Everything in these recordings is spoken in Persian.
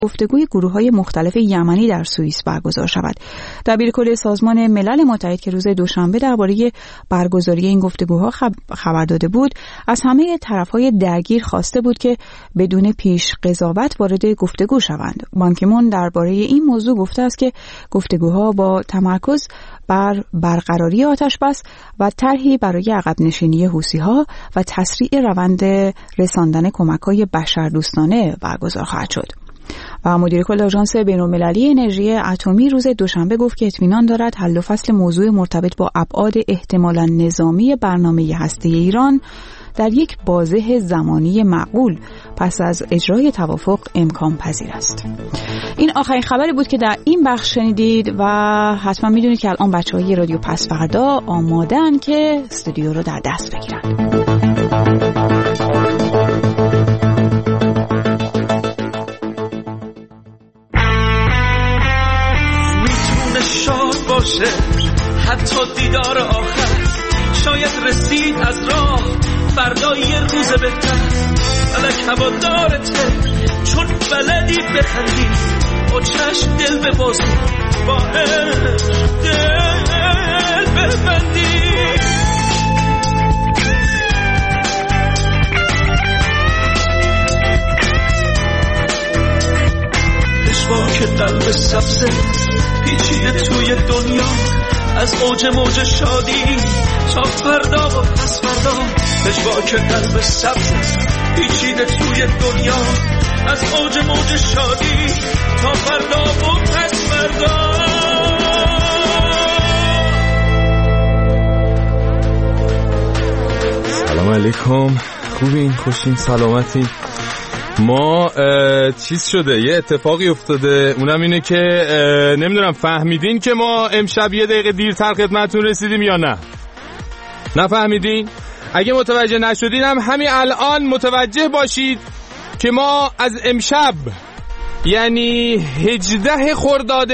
گفتگوی گروه‌های مختلف یمنی در سوئیس برگزار شود. دبیرکل سازمان ملل متحد که روز دوشنبه درباره برگزاری این گفتگوها خبر داده بود، از همه طرف‌های درگیر خواسته بود که بدون پیش قضاوت وارد گفتگو شوند. بان کی مون درباره این موضوع گفته است که گفتگوها با تمرکز بر برقراری آتش‌بس و طرحی برای عقب نشینی حوثی‌ها و تسریع روند رساندن کمک‌های بشردوستانه برگزار خواهد شد. و مدیر کل آژانس بین‌المللی انرژی اتمی روز دوشنبه گفت که اطمینان دارد حل و فصل موضوع مرتبط با ابعاد احتمالاً نظامی برنامه هسته‌ای ایران در یک بازه زمانی معقول پس از اجرای توافق امکان پذیر است. این آخرین خبری بود که در این بخش شنیدید و حتما میدونید که الان بچه‌های رادیو پس فردا آماده‌اند که استودیو رو در دست بگیرن. شاد باشه حتی دیدار آخر، شاید رسید از راه فردا یه روز بهتر. فلک هوادارته چون بلدی بخندی، با چشم دل ببازی، با عشق دل ببندی. اشواک قلب سبزه پیچیده توی دنیا، از اوج موج شادی تا فردا و پس فردا. اشواک قلب سبز پیچیده توی دنیا، از اوج موج شادی تا فردا و پس فردا. سلام علیکم، خوبین؟ خوشین؟ سلامتی؟ ما چیز شده، یه اتفاقی افتاده، اونم اینه که نمیدونم فهمیدین که ما امشب یه دقیقه دیرتر خدمتتون رسیدیم یا نه؟ نفهمیدین؟ اگه متوجه نشدین هم همین الان متوجه باشید که ما از امشب یعنی 18 خرداد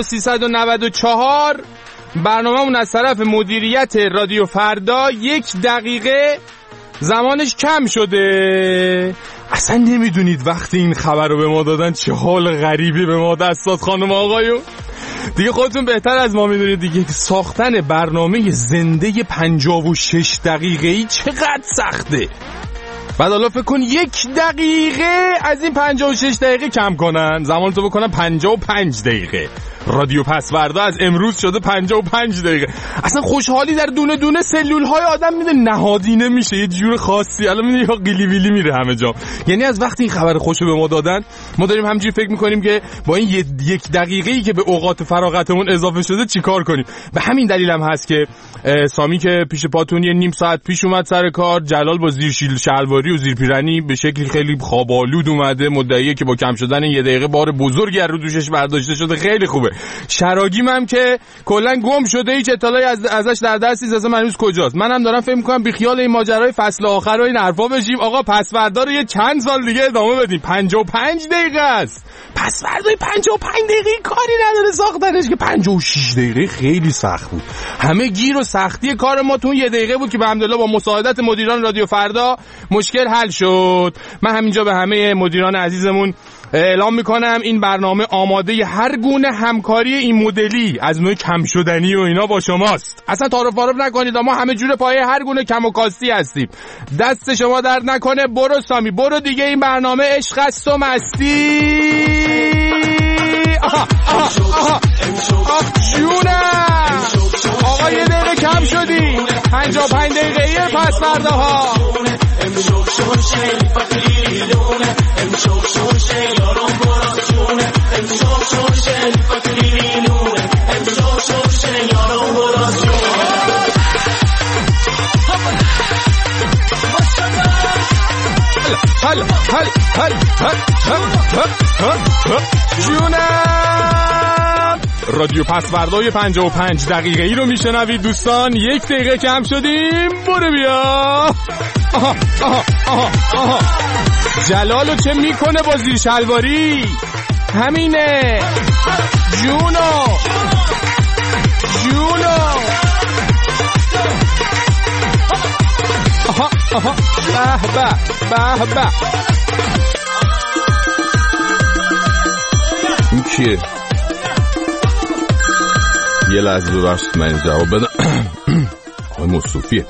1394 برنامه‌مون از طرف مدیریت رادیو فردا 1 دقیقه زمانش کم شده. اصلا نمیدونید وقتی این خبر رو به ما دادن چه حال غریبی به ما دست داد خانم آقایون. دیگه خودتون بهتر از ما میدونید دیگه ساختن برنامه زنده 56 دقیقه‌ای چقدر سخته. بعد حالا فکر کن 1 دقیقه از این 56 دقیقه کم کنن، زمانتو بکنن 55 دقیقه. رادیو پس فردا از امروز شده 55 دقیقه. اصلا خوشحالی در دونه دونه سلول های آدم میده نهادینه میشه یه جور خاصی. الان میده یا قیلی ویلی میره همه جا. یعنی از وقتی این خبر خوشو به ما دادن ما داریم همینجوری فکر میکنیم که با این 1 دقیقه‌ای که به اوقات فراغتمون اضافه شده چیکار کنیم. به همین دلیل هم هست که سامی که پیش پاتون یه نیم ساعت پیش اومد سر کار، جلال با زیر شلواری و زیر پیرنی به شکلی خیلی خوابالود اومده، مدعیه که با کم شدن 1 دقیقه بار بزرگی رو دوشش برداشته شده، خیلی خوبه. شراگیم هم که کلا گم شده، هیچ اطلاعی ازش در دست نیست، اصلا هنوز کجاست. منم دارم فکر می‌کنم بی خیال این ماجرای فصل آخر و این حرفا بشیم. آقا پس فردا رو یه چند سال دیگه ادامه بدیم. 55 دقیقه است. پس فردای 55 دقیقه کاری نداره ساختنش که 56 دقیقه خیلی سخت بود. همه گیر و سختی کار ما تو 1 دقیقه بود که به الحمدلله با مساعدت مدیران رادیو فردا مشکل حل شد. من همینجا به همه مدیران عزیزمون اعلام میکنم این برنامه آماده هر گونه همکاری این مدلی از نوع کم شدنی و اینا با شماست. اصلا تعارف نکنید، ما همه جور پایه هر گونه کم و کاستی هستیم. دست شما درد نکنه. برو سامی برو دیگه، این برنامه عشق است و مستی. جونم آقا 1 دقیقه کم شدی. 55 دقیقه پس فرداها. جونم رادیو پس فردای 55 دقیقه ای رو میشنوید دوستان. 1 دقیقه کم شدیم. برو بیا. جلالو چه میکنه با زیر شلواری؟ همینه. جونو به به به به. کیه؟ یه لحظه ببخشید من جواب بدم. آقای مصطفیه.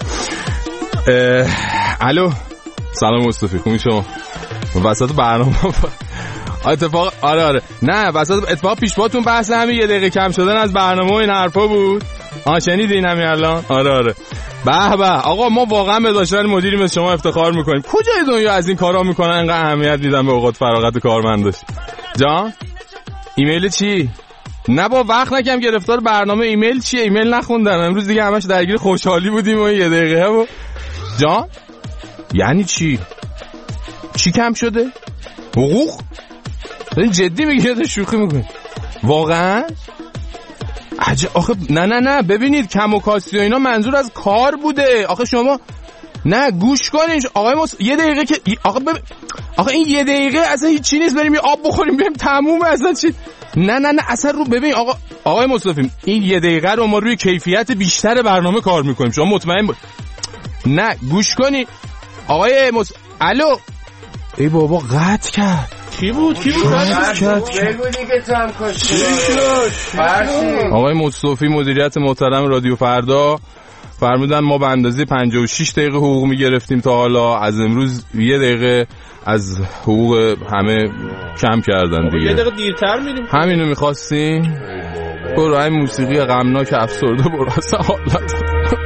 الو سلام مصطفی، خوبی شما؟ وسط برنامه اتفاق آره نه وسط اتفاق پیش پاتون بحث همین 1 دقیقه کم شدن از برنامه و این حرفا بود. شنیدین همین الان؟ آره به به آقا، ما واقعا به داشتن مدیری مثل شما افتخار میکنیم. کجای دنیا از این کارا میکنن انقدر اهمیت میدن به اوقات فراغت کارمنداش؟ جان ایمیل چی؟ نه با وقت نکم گرفتار برنامه. ایمیل چیه؟ ایمیل نخوندن امروز دیگه، همش درگیر خوشحالی بودیم و 1 دقیقه و جان یعنی چی کم شده؟ حقوق؟ این جدی میگه شوخی میکنه واقعا؟ آخه نه ببینید کم و کاستی و اینا منظور از کار بوده. آخه شما نه گوش کنین آقای 1 دقیقه که آخه این 1 دقیقه اصلا هیچ چی نیست، بریم یه آب بخوریم بریم تمومه اصلا چی. نه اصلا رو ببین آقای مصطفی، این 1 دقیقه رو ما روی کیفیت بیشتر برنامه کار میکنیم، شما مطمئن نه گوش کنی آقای الو ای بابا قطع کرد. کی بود قطع کرد؟ بگو دیگه تو هم کشتی. آقای مصطفی مدیریت محترم رادیو فردا فرمودن ما به اندازه 56 دقیقه حقوق میگرفتیم تا حالا، از امروز 1 دقیقه از حقوق همه کم کردن دیگه. 1 دقیقه دیرتر میریم. همینو می‌خواستین؟ برو این موسیقی غمناک افسرده برو اصلا حالت.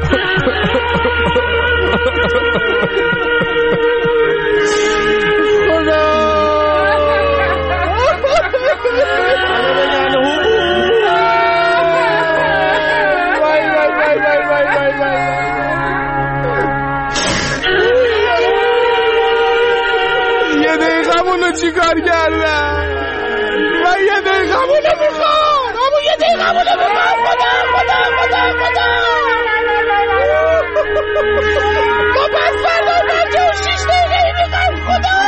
چی کار کردن؟ من 1 دقیقه مونه میخوام. اما 1 دقیقه مونه میخوام. خدا ما پس فردا 56 دقیقه میخوام. خدا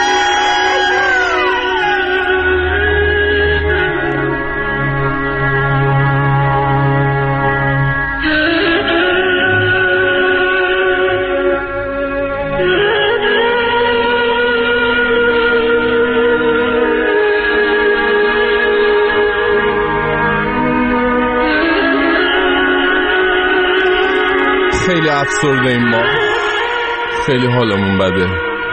خیلی افسرده این ما، خیلی حالمون بده.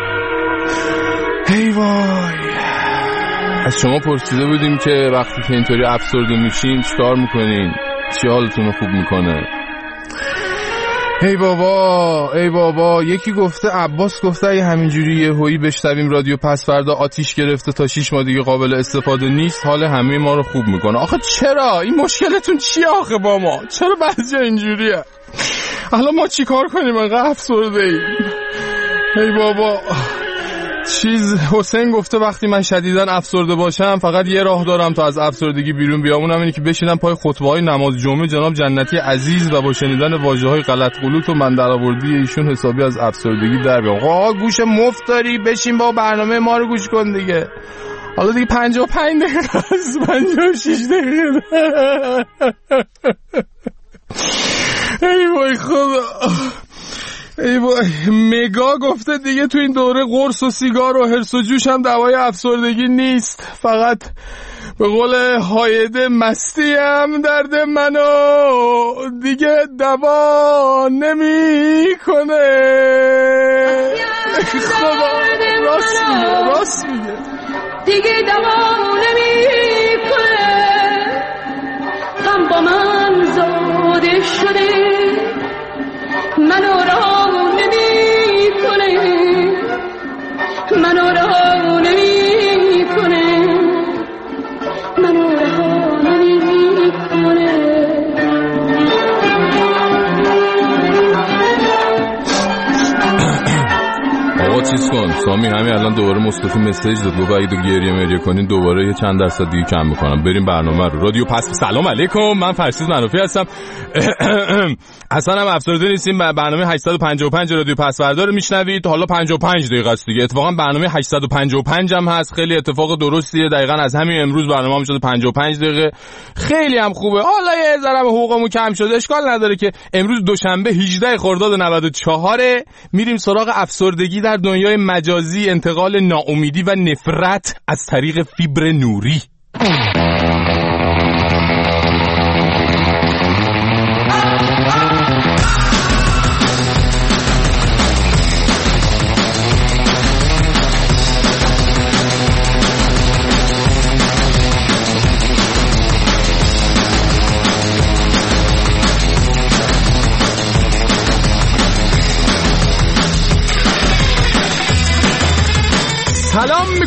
هی وای، از شما پرسیده بودیم که وقتی که اینطوری افسرده میشین چیکار میکنین؟ چی حالتون رو خوب میکنه؟ ای بابا یکی گفته، عباس گفته اگه همینجوری یهویی بشنویم رادیو پس فردا آتیش گرفته تا 6 ماه دیگه قابل استفاده نیست، حال همه ما رو خوب میکنه. آخه چرا؟ این مشکلتون چیه آخه با ما؟ چرا بعضی اینجوریه؟ حالا ما چی کار کنیم انقدر افسرده ایم؟ ای بابا حسین گفته وقتی من شدیداً افسرده باشم فقط یه راه دارم تا از افسردگی بیرون بیام، اونم اینه که بشینم پای خطبه‌های نماز جمعه جناب جنتی عزیز و با شنیدن واژه‌های غلط غلوط و من درآوردی ایشون حسابی از افسردگی در بیام. آقا گوش مفت داری، بشین با برنامه ما رو گوش کن دیگه. حالا دیگه 55 دقیقه است، 56 دقیقه. ای وای خدا، ای وای. مگا گفته دیگه تو این دوره قرص و سیگار و هرس و جوش هم دوای افسردگی نیست، فقط به قول هایده مستی هم درد منو دیگه دوا نمی کنه. خدا راست میگه دیگه دوا نمی کنه. غم با من زاده شده منو راه نمی کنه، منو راه نمی کنه، منو راه نمی کنه. آقا چیز کن سامی، همین الان دوباره مصطفی مسیج داد گفت اگه گریه مریه کنین دوباره یه چند درصد دیگه کم میکنم. بریم برنامه رو. رادیو پس. سلام علیکم، من فرشید منافی هستم. اصلا هم افسرده نیستیم. برنامه 855 رادیو پس فردا رو میشنوید. حالا 55 دقیقه است دیگه. اتفاقا برنامه 855 هم هست، خیلی اتفاق درستیه. دقیقاً از همین امروز برنامه هم شده 55 دقیقه، خیلی هم خوبه. حالا یه ذره حقوقمون کم شده، اشکال نداره که امروز دوشنبه 18 خرداد 94 میریم سراغ افسردگی در دنیای مجازی، انتقال ناامیدی و نفرت از طریق فیبر نوری.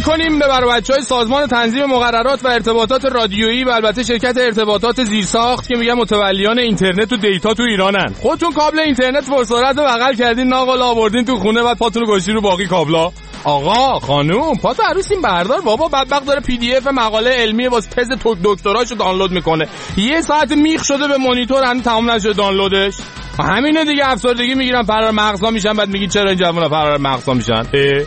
میکنیم به بچهای سازمان تنظیم مقررات و ارتباطات رادیویی و البته شرکت ارتباطات زیرساخت که میگن متولیان اینترنت و دیتا تو ایرانن. خودتون کابل اینترنت پرسرعت بغل کردین ناقل آوردین تو خونه، بعد پاتون رو گذاشتین رو باقی کابلا. آقا خانوم پاتو عروسین بردار بابا، بدبخت داره پی دی اف مقاله علمی واسه تز دکتراشو دانلود میکنه، یه ساعت میخ شده به مانیتور، هنوز تمام نشده دانلودش. همینه دیگه، افسردگی میگیرن، فرار مغزا میشن، بعد میگی چرا این جوونا فرار مغزا میشن؟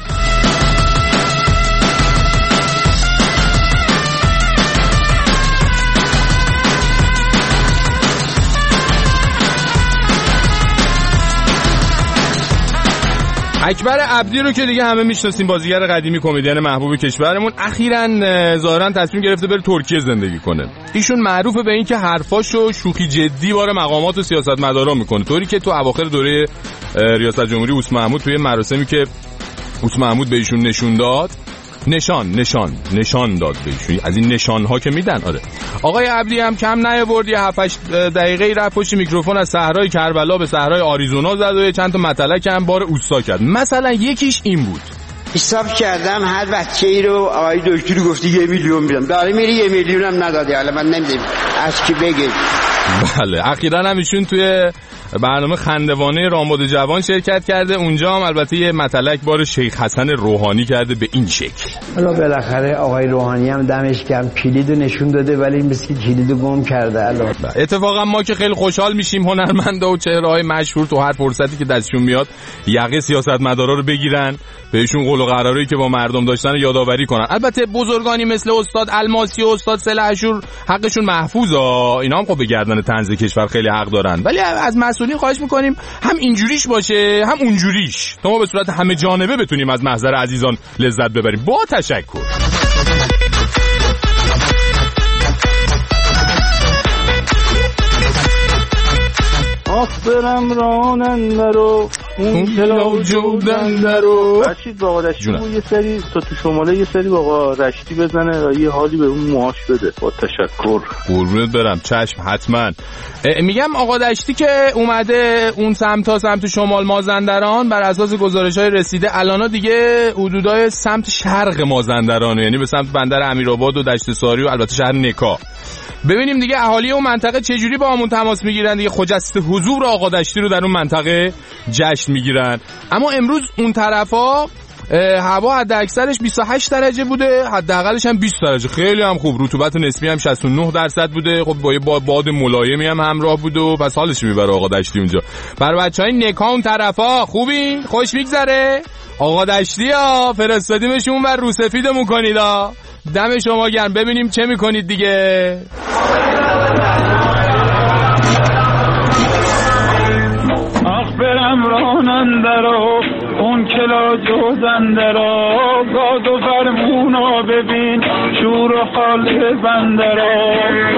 اکبر عبدی رو که دیگه همه میشناسیم، بازیگر قدیمی کمدین محبوب کشورمون، اخیراً ظاهراً تصمیم گرفته بره ترکیه زندگی کنه. ایشون معروفه به این که حرفاشو شوخی جدی واره مقامات و سیاستمدارا میکنه، طوری که تو اواخر دوره ریاست جمهوری عث محمود توی مراسمی که عث محمود به ایشون نشون داد، نشان داد بهشون، از این نشان‌ها که میدن. آره آقای عبدی هم کم نیاورد، یه 7-8 دقیقه رفت پشت میکروفون از صحرای کربلا به صحرای آریزونا زد و چند تا مطلق هم بار اوستا کرد. مثلا یکیش این بود: حساب کردم هر بچه‌ای رو آقای دکتر گفتی 1 میلیون میدم، داره میری 1 میلیون هم ندادی، حالا من نمیدونم از کی بگید. بله اخیراً هم ایشون توی برنامه خندوانه رامبد جوان شرکت کرده، اونجا هم البته یه مطلق بار شیخ حسن روحانی کرده به این شکل. حالا بالاخره آقای روحانی هم دمش گرم کلیدو نشون داده، ولی مثل کلیدو گم کرده. الان اتفاقا ما که خیلی خوشحال میشیم هنرمندا و چهره‌های مشهور تو هر فرصتی که دستشون میاد یقه سیاستمدارا رو بگیرن، بهشون قول و قراری که با مردم داشتن رو یادآوری کنن. البته بزرگانی مثل استاد الماسی و استاد سلحشور حقشون محفوظه، اینا هم خب به گردن طنز کشور خیلی حق دارن، ولی از مسئولین خواهش میکنیم هم اینجوریش باشه هم اونجوریش، تا ما به صورت همه جانبه بتونیم از محضر عزیزان لذت ببریم. با تشکر. برم راننده رو اون کلا جودنده رو رشید با آقا رشتی یه سری تو شماله یه سری با آقا رشتی بزنه و یه حالی به اون موهاش بده. با تشکر. قربونت برم، چشم حتما. میگم آقا رشتی که اومده اون سمت شمال مازندران، بر اساس گزارش‌های رسیده الانا دیگه حدودای سمت شرق مازندران، یعنی به سمت بندر امیرآباد و دشت ساری و البته شهر نکا. ببینیم دیگه اهالی اون منطقه چجوری با همون تماس میگیرن دیگه. خجسته حضور آقا دشتی رو در اون منطقه جشن میگیرن. اما امروز اون طرفا هوا حد اکثرش 28 درجه بوده، حداقلش هم 20 درجه، خیلی هم خوب. رطوبت نسبی هم 69% بوده، خب با باد ملایمی هم همراه بوده و پس حالش میبره آقا دشتی اونجا. برای بچهای نکا اون طرفا خوبین؟ خوش میگذره؟ آقا دشتی ها فرستادیمشون و رو سفیدمون کنید ها. دم شما گرم. ببینیم چه میکنید دیگه. آخ برم راننده رو اون کلا جوزنده رو، گاز و فرمونا ببین شور و حال بنده رو.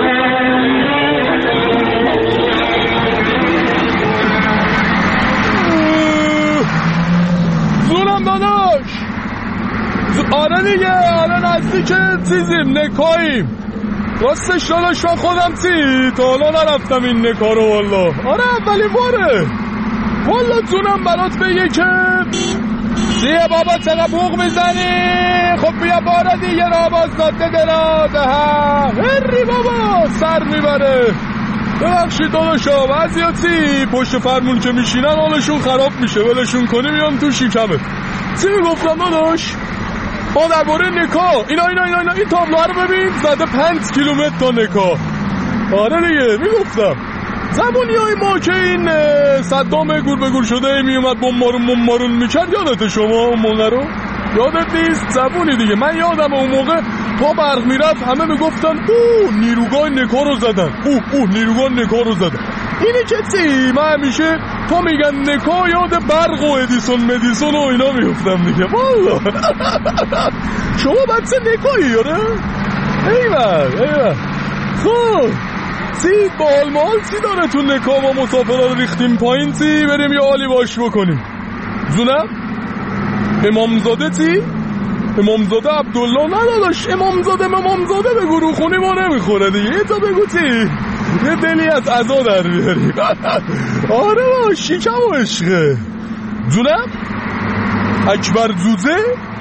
زورم داداش. آره دیگه، آره نزدیک چیزیم، نکاییم. راستش داداش من خودم تا حالا نرفتم این نکا رو والله. آره اولی باره والله. جونم برات بگه که دیگه بابا چقدر بوق میزنی. خب بیا باره دیگه راباز داده دراده هری بابا سر میبره. ببخشید داداشا بعضیا پشت فرمون که میشینن حالشون خراب میشه، ولشون کنی میان تو شکمه. چی میگفتم داداش؟ ما درباره نکا اینا این تابلوها رو ببین، زده 5 کیلومتر تا نکا. آره دیگه میگفتم زبونی های ما که این صدام گور به گور شده میومد بمبارون میکرد، یادت شما اون موقع رو؟ یادت نیست؟ زبونی دیگه. من یادم اون موقع تا برق میرفت همه میگفتن نیروگاه نکا رو زدن، نیروگاه نکا رو زدن. اینی که چی؟ من همیشه تا میگن نکا یاد برق و ادیسون مدیسون و اینا میفتم دیگه والله. شما بچه نکایی یاره؟ ایوه خب چی بالمال چی داره تو نکا؟ ما مسافرها رو ریختیم پایین چی؟ بریم یه حالی باش بکنیم. زونم امامزاده چی؟ امامزاده عبدالله نداداش. امامزاده به گروه خونی ما نمیخوره دیگه. یه تا بگو چی؟ یه دلی از عزا در بیاریم. آره با شیکم و عشقه. جونم اکبر زوزه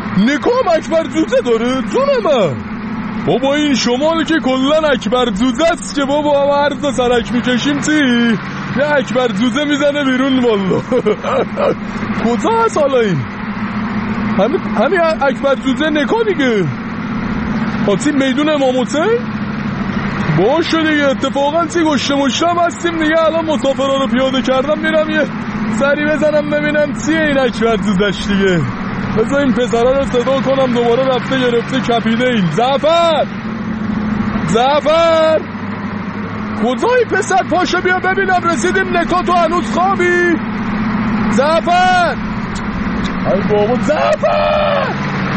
نکام اکبر دوزه داره؟ جونم بابا این شمال که کلن اکبر دوزه است که بابا عرض سرک میکشیم چی؟ یه اکبر دوزه میزنه بیرون والا. کجا هست حالا این؟ همین اکبر دوزه نکا دیگه. خاطی میدون امام حسین؟ باشه دیگه اتفاقا چی گشته مشتم هستیم دیگه. الان مسافرها رو پیاده کردم میرم یه سری بزنم ببینم چیه این اکبر دوزش دیگه. بذار این پسرها رو صدا کنم دوباره رفته گرفته کپیده این. زعفر کجایی پسر؟ پاشو بیا ببینم رسیدیم نکا، تو هنوز خوابی؟ زعفر ای بابا زعفر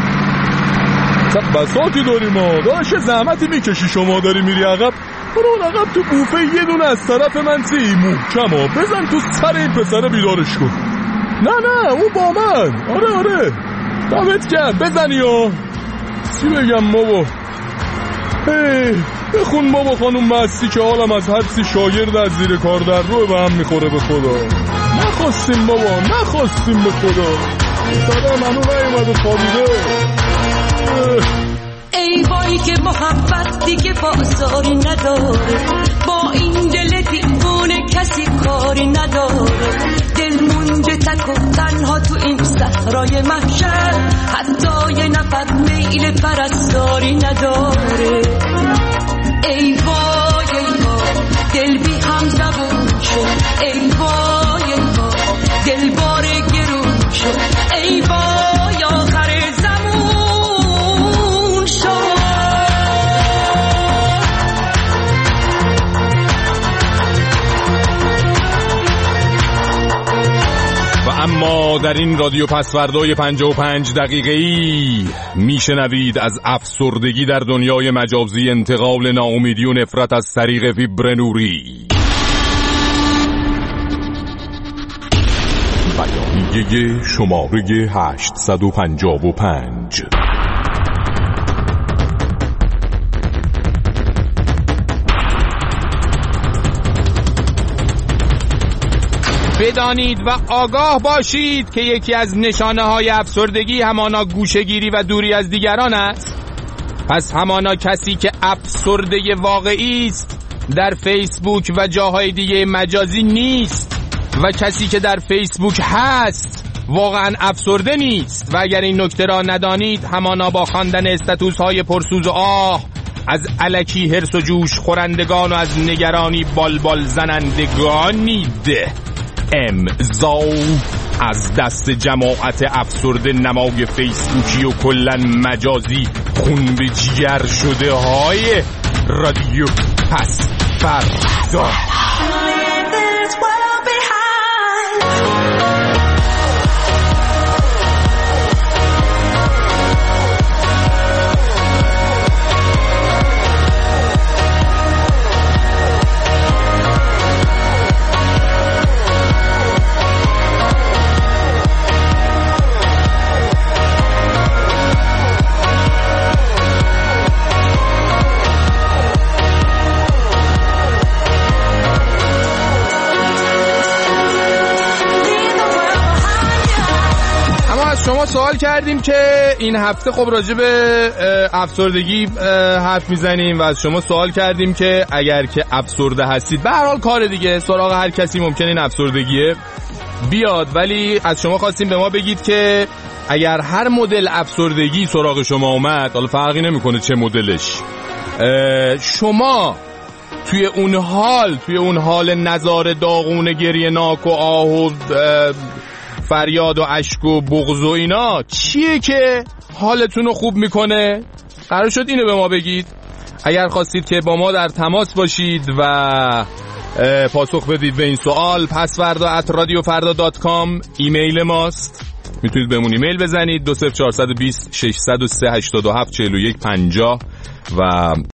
بساتی داریم ما داشت زحمتی میکشی شما داری میری عقب. برو عقب تو بوفه یه دونه از طرف من سی محکم بزن تو سر این پسره بیدارش کن. نه اون با من. آره دمت کرد بزنی ها. چی بگم بابا؟ بخون بابا خانوم مستی که حالم از حدسی شاگرد از زیر کار در رو به هم میخوره. به خدا نخواستیم بابا، نخواستیم به خدا. صدا منو نیومده خوابیده. ای وای که محبت دیگه بازاری نداره، با این دل دیوونه کسی کاری نداره. دل مونده تک و تنها تو این صحرای محشر، حتی یه نفر میل پرستاری نداره. ای وای دل بی هم زبون شد. ای وای دل بار گرون شد. ای وای آخر زمون شد. و اما در این رادیو پسوردای 55 دقیقه‌ای میشنوید از افسردگی در دنیای مجازی، انتقال ناامیدی و نفرت از طریق ویبر نوری. بیانیه شماره 855. بدانید و آگاه باشید که یکی از نشانه‌های افسردگی همانا گوشه‌گیری و دوری از دیگران است. پس همانا کسی که افسرده واقعی است در فیسبوک و جاهای دیگه مجازی نیست، و کسی که در فیسبوک هست واقعا افسرده نیست. و اگر این نکته را ندانید همانا با خواندن استاتوس‌های پرسوز و آه از الکی هرس و جوش خورندگان و از نگرانی بالبال زنندگانید. امضا از دست جماعت افسرده نمای فیسبوکی و کلن مجازی خون به جگر شده های رادیو پسوردا. شما سوال کردیم که این هفته خب راجع به افسردگی حرف میزنیم و از شما سوال کردیم که اگر که افسرده هستید، به هر حال کار دیگه سراغ هر کسی ممکنه این افسردگیه بیاد، ولی از شما خواستیم به ما بگید که اگر هر مدل افسردگی سراغ شما اومد، حالا فرقی نمیکنه چه مدلش، شما توی اون حال نظار داغون گریه ناک و آه و فریاد و اشک و بغض و اینا چیه که حالتون رو خوب میکنه؟ قرار شد اینو به ما بگید. اگر خواستید که با ما در تماس باشید و پاسخ بدید به این سوال، pasvarda@radiofarda.com ایمیل ماست. میتونید بهمون ایمیل بزنید 20420 603 87 41 50 و